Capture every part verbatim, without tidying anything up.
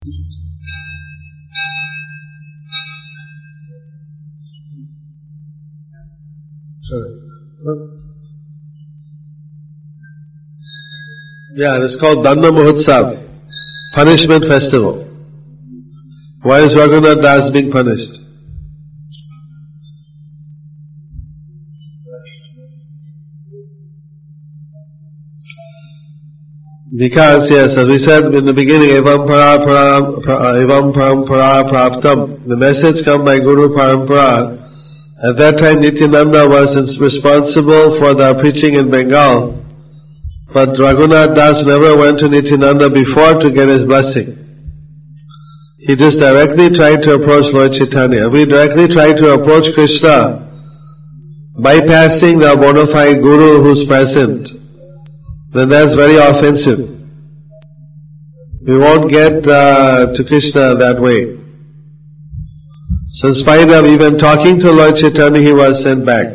Sorry. Yeah, it's called Danda Mahotsav, punishment festival. Why is Raghunath Das being punished? Because, yes, as we said in the beginning, evam para para evam parampara praptam. The message come by Guru Parampara. At that time, Nityananda was responsible for the preaching in Bengal, but Raghunath Das never went to Nityananda before to get his blessing. He just directly tried to approach Lord Chaitanya. We directly try to approach Krishna, bypassing the bona fide Guru who's present, then that's very offensive. We won't get uh, to Krishna that way. So in spite of even talking to Lord Chaitanya, he was sent back.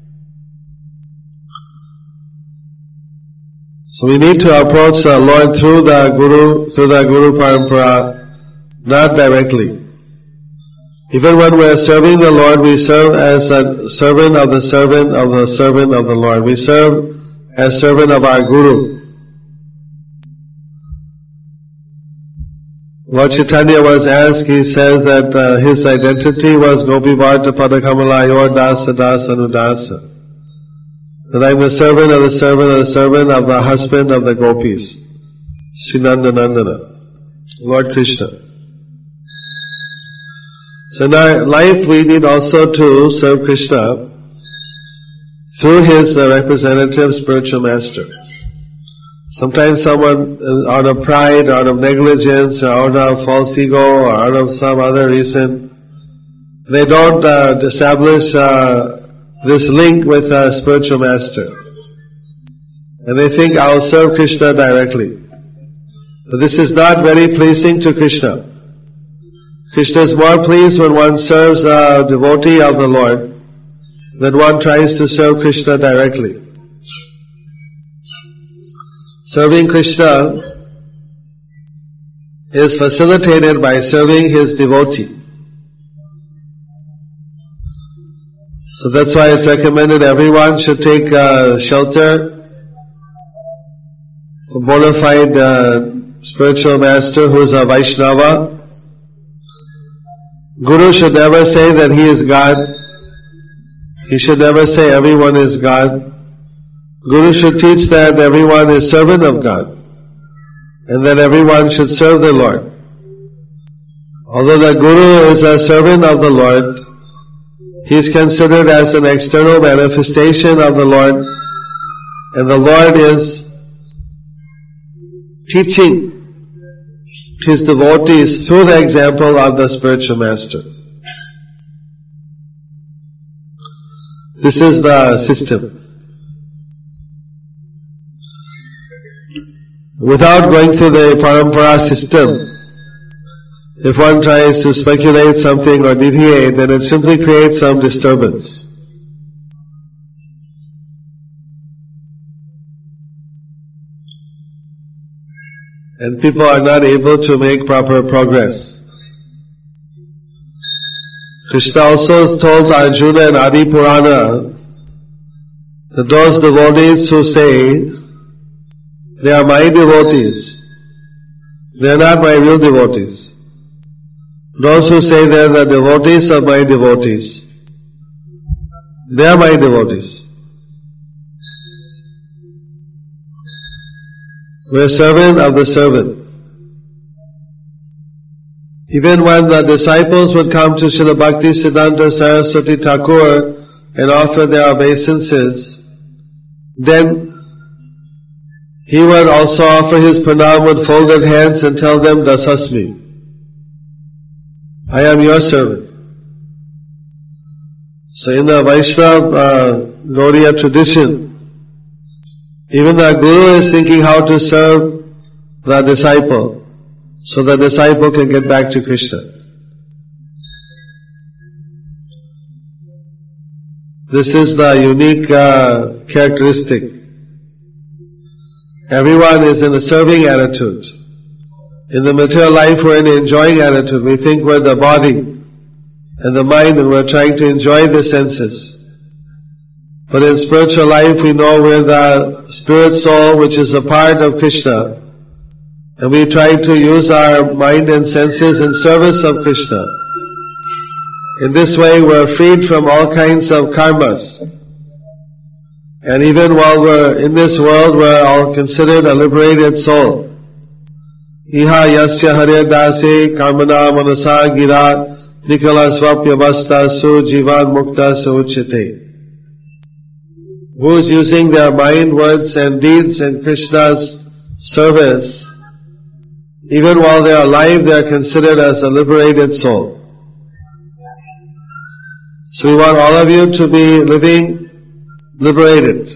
So we need to approach the Lord through the Guru, through the Guru Parampara, not directly. Even when we are serving the Lord, we serve as a servant of the servant of the servant of the Lord. We serve as servant of our Guru. Lord Chaitanya was asked, he says that uh, his identity was Gopi Varta Padakamala Yor Dasa Dasa Anudasa. That I'm the servant of the servant of the servant of the husband of the gopis. Sri Nanda Nandana, Lord Krishna. So in our life we need also to serve Krishna through his uh, representative spiritual master. Sometimes someone, uh, out of pride, out of negligence, or out of false ego, or out of some other reason, they don't uh, establish uh, this link with a spiritual master. And they think, I'll serve Krishna directly. But this is not very pleasing to Krishna. Krishna is more pleased when one serves a devotee of the Lord than one tries to serve Krishna directly. Serving Krishna is facilitated by serving his devotee. So that's why it's recommended everyone should take uh, shelter from a bona fide uh, spiritual master who is a Vaishnava. Guru should never say that he is God. He should never say everyone is God. Guru should teach that everyone is servant of God and that everyone should serve the Lord. Although the Guru is a servant of the Lord, he is considered as an external manifestation of the Lord, and the Lord is teaching his devotees through the example of the spiritual master. This is the system. Without going through the parampara system, if one tries to speculate something or deviate, then it simply creates some disturbance. And people are not able to make proper progress. Krishna also told Arjuna in Adi Purana that those devotees who say, they are my devotees, they are not my real devotees. Those who say they are the devotees of my devotees, they are my devotees. We are servant of the servant. Even when the disciples would come to Srila Bhakti Siddhanta Saraswati Thakur and offer their obeisances, then he would also offer his pranam with folded hands and tell them, Dasasmi, I am your servant. So in the Vaishnava uh, Gaudiya tradition, even the Guru is thinking how to serve the disciple, so the disciple can get back to Krishna. This is the unique uh, characteristic. Everyone is in a serving attitude. In the material life we're in an enjoying attitude. We think we're the body and the mind and we're trying to enjoy the senses. But in spiritual life we know we're the spirit soul which is a part of Krishna. And we try to use our mind and senses in service of Krishna. In this way we're freed from all kinds of karmas. And even while we're in this world, we're all considered a liberated soul. Iha yasya hare dase karmana manasa gira nikala swapya vasta su jivan mukta su uchite. Who is using their mind, words and deeds in Krishna's service, even while they are alive, they are considered as a liberated soul. So we want all of you to be living liberated.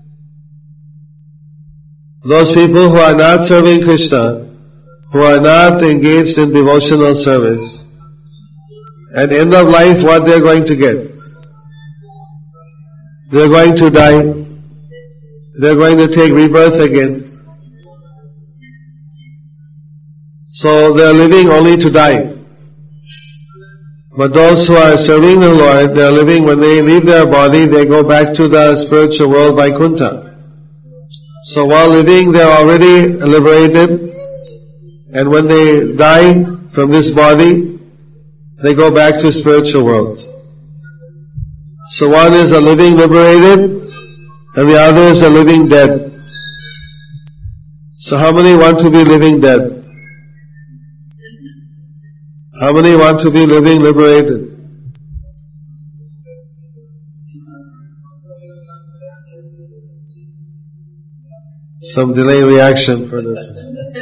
Those people who are not serving Krishna, who are not engaged in devotional service, at the end of life what they are going to get? They are going to die. They are going to take rebirth again. So they are living only to die. But those who are serving the Lord, they are living, when they leave their body, they go back to the spiritual world, Vaikuntha. So while living, they are already liberated, and when they die from this body, they go back to spiritual worlds. So one is a living liberated, and the other is a living dead. So how many want to be living dead? How many want to be living liberated? Some delay reaction for this.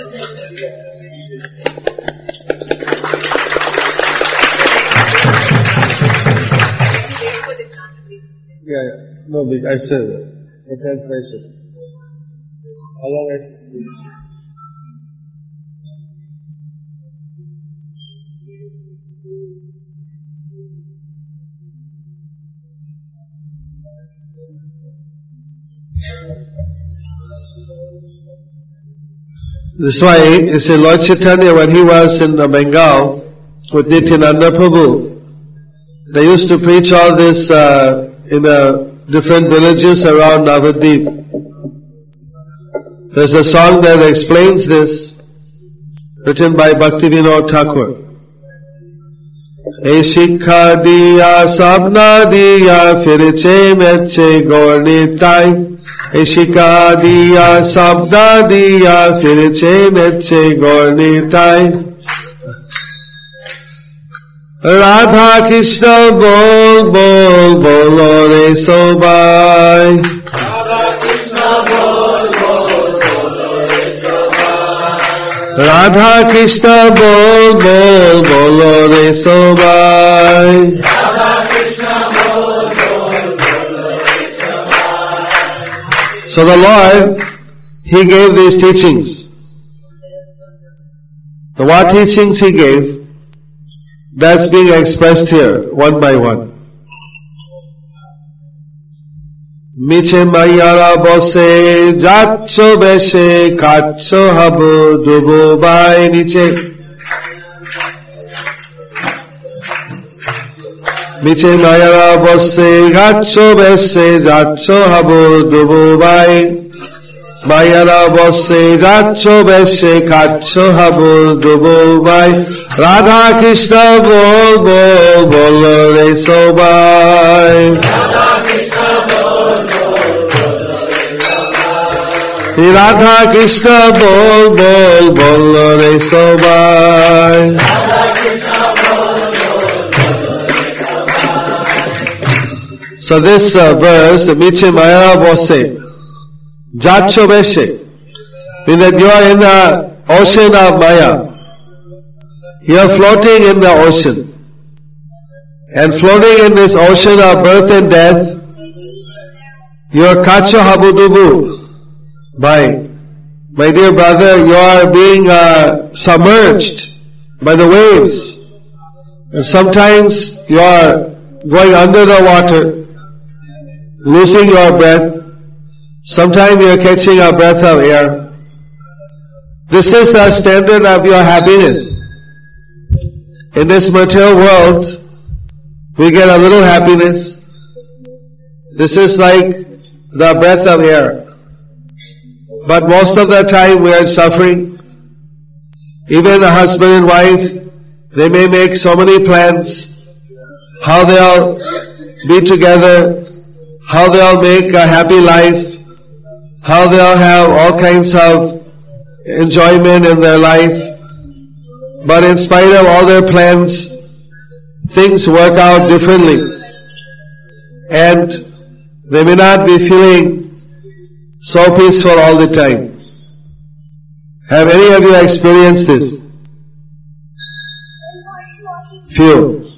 Yeah, yeah. No, I said that. The translation. How long I should speak? This is why, you see, Lord Chaitanya, when he was in Bengal with Nityananda Prabhu, they used to preach all this uh, in uh, different villages around Navadvip. There's a song that explains this, written by Bhaktivinoda Thakur. E shikha diya sabna diya firche meche gorni tai. E shikha diya sabna diya firche meche gorni tai. Radha Krishna bol bol bolo re sobai. Radha Krishna bol bol bolo re sobai. Radha Krishna bol bol bolo re sobai. Radha Krishna bol bol bolo re sobai. So the Lord, He gave these teachings. The what teachings He gave? That's being expressed here, one by one. Miche mayara bose, jaccho beshe, kacho habu, dubu bai niche. Miche mayara bose, jaccho beshe, jaccho habu, dubu bai. Mayara bose, jaccho beshe, kacho habu, dubu bai. Radha Krishna bol bol bol re sobai. Radha Krishna bol bol bol re sobai. Radha Krishna bol bol bol re sobai. Radha Krishna bol bol bol re sobai. So this uh, verse, Miche Maya Bose, Jacho Beshe, means that you are in the ocean of Maya. You are floating in the ocean. And floating in this ocean of birth and death, you are kacho habudubu. By, my dear brother, you are being uh, submerged by the waves. And sometimes you are going under the water, losing your breath. Sometimes you are catching a breath of air. This is the standard of your happiness. In this material world, we get a little happiness. This is like the breath of air. But most of the time we are suffering. Even a husband and wife, they may make so many plans, how they'll be together, how they'll make a happy life, how they'll have all kinds of enjoyment in their life. But in spite of all their plans, things work out differently. And they may not be feeling so peaceful all the time. Have any of you experienced this? Few.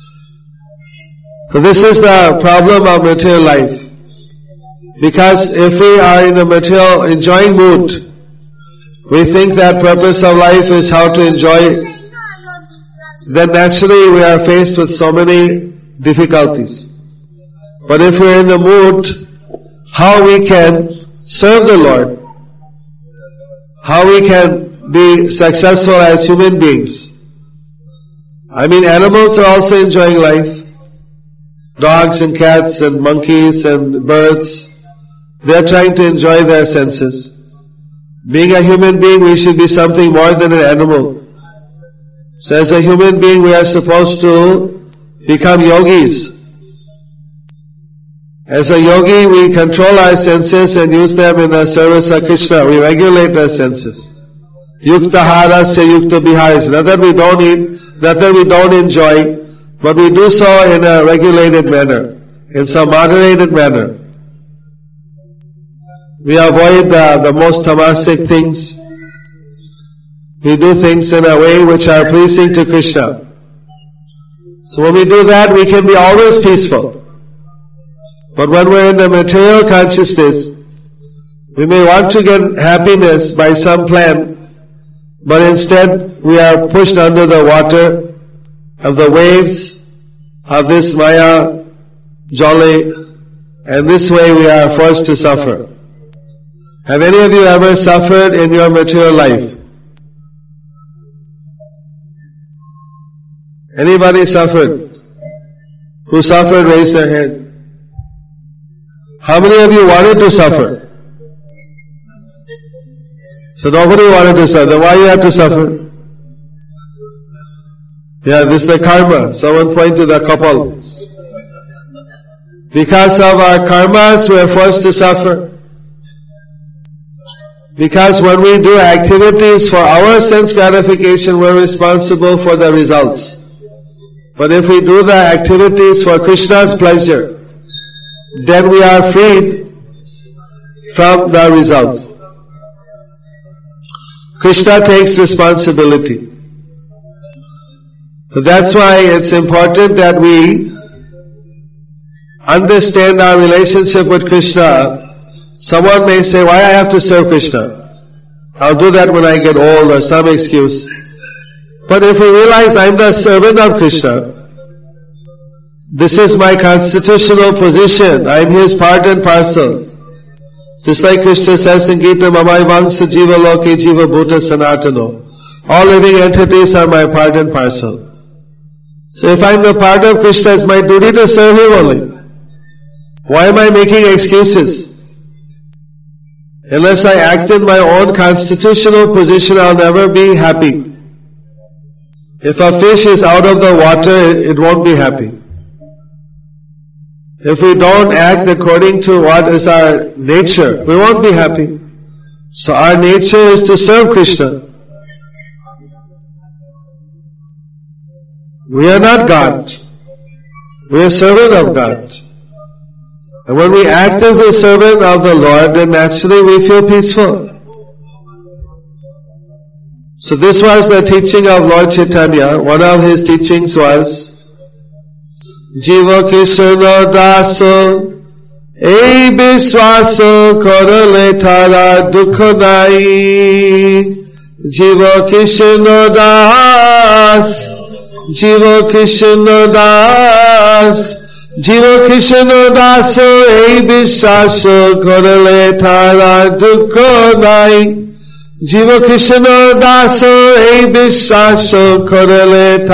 So this is the problem of material life. Because if we are in a material enjoying mood, we think that purpose of life is how to enjoy, then naturally we are faced with so many difficulties. But if we are in the mood, how we can serve the Lord, how we can be successful as human beings. I mean, animals are also enjoying life. Dogs and cats and monkeys and birds, they are trying to enjoy their senses. Being a human being, we should be something more than an animal. So as a human being, we are supposed to become yogis. As a yogi, we control our senses and use them in the service of Krishna. We regulate our senses. Yukta harasya yukta biharis. Not that we don't eat, not that we don't enjoy, but we do so in a regulated manner, in some moderated manner. We avoid uh, the most tamasic things. We do things in a way which are pleasing to Krishna. So when we do that, we can be always peaceful. But when we're in the material consciousness, we may want to get happiness by some plan, but instead we are pushed under the water of the waves of this Maya jolly, and this way we are forced to suffer. Have any of you ever suffered in your material life? Anybody suffered? Who suffered, raise their hand. How many of you wanted to suffer? So nobody wanted to suffer. Then why you have to suffer? Yeah, this is the karma. Someone point to the couple. Because of our karmas, we are forced to suffer. Because when we do activities for our sense gratification, we're responsible for the results. But if we do the activities for Krishna's pleasure, then we are freed from the results. Krishna takes responsibility. So that's why it's important that we understand our relationship with Krishna. Someone may say, why I have to serve Krishna? I'll do that when I get old, or some excuse. But if we realize I'm the servant of Krishna, this is my constitutional position, I'm his part and parcel. Just like Krishna says in Gita, Mamai Vangsa Jiva Loke Jiva Bhuta Sanatano. All living entities are my part and parcel. So if I'm the part of Krishna, it's my duty to serve him only. Why am I making excuses? Unless I act in my own constitutional position, I'll never be happy. If a fish is out of the water, it won't be happy. If we don't act according to what is our nature, we won't be happy. So our nature is to serve Krishna. We are not God. We are servant of God. And when we act as a servant of the Lord, then naturally we feel peaceful. So this was the teaching of Lord Chaitanya. One of his teachings was, Jiva Krishna Daso, Ei Biswaso Korale Tara Dukhanai. Jiva Krishna Das, Jiva Krishna Das, Jiva Krishna Daso, Ei Biswaso Korale Tara Dukhanai. Jiva Krishna Dasa, ei Vishwasa Karale